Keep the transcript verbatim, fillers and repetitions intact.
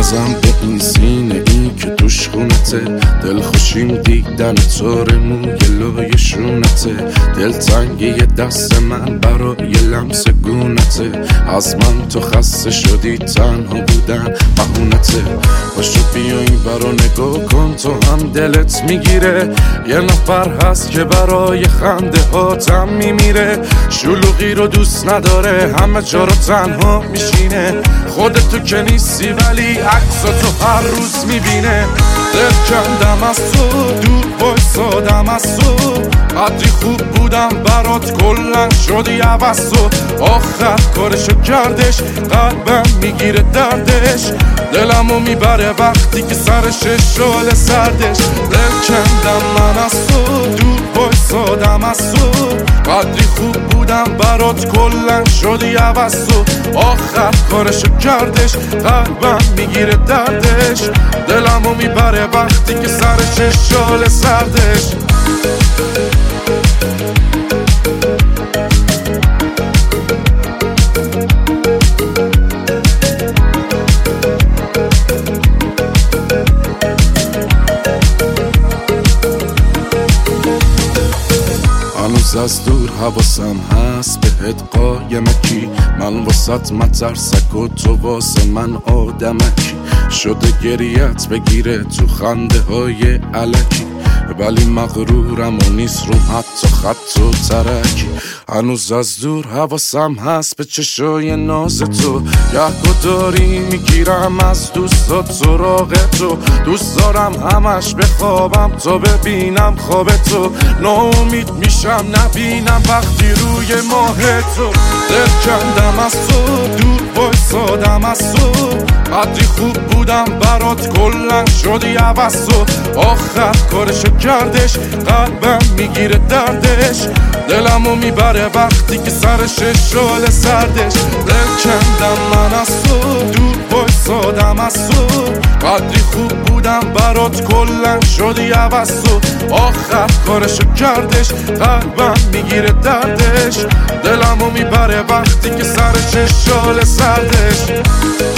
بازم به این سینه این که توش خونته، دل خوشیم دیدن طور موی لای شونته، دل تنگی دست من برای لمس گونته، از من تو خسته شدی تنها بودن بهونته. باشو بیا این برا نگاه کن تو هم دلت میگیره، یه نفر هست که برای خنده هاتم میمیره، شلوغی رو دوست نداره همه جا رو تنها میشینه، خودتو که نیستی ولی عکساتو هر روز میبینه. دل کندم از تو دور بایستادم از تو، قدری خوب بودم برات کلن شدی عوض تو، آخر کارشو کردش قلبم میگیره دردش، دلمو میبره وقتی که سرش شال سردش. دل کندم من از تو دور بایستادم از تو، قدری خوب بودم برات کلن شدی عوض تو، آخر کارشو کردش قلبم میگیره دردش، دلمو میبره وقتی که سرش شال سردش. هنوز از دور حواسم هست بهت قایمکی، من واسط مترسک و تو واسه من آدمکی، شده گریت بگیره تو خنده های علکی، ولی مغرورم و نیست روم حتی خط و ترکی. هنوز از دور حواسم هست به چشای ناز تو، یه داری میگیرم از دوستات سراغ تو، دوست دارم همش بخوابم تا ببینم خواب تو، ناامید میشم نبینم وقتی روی ماه تو. دل کندم از تو دور بایستادم از تو، قدری خوب بودم برات کلن شدی عوض تو، آخر کارشو کردش قلبم میگیره دردش، دلمو میبره وقتی که سرش شال سردش. دل کندم من از تو دور بایستادم از تو، قدری خوب بودم برات کلن شدی عوض تو، آخر کارشو کردش قلبم میگیره دردش، دلمو میبره وقتی که سرش شال سردش.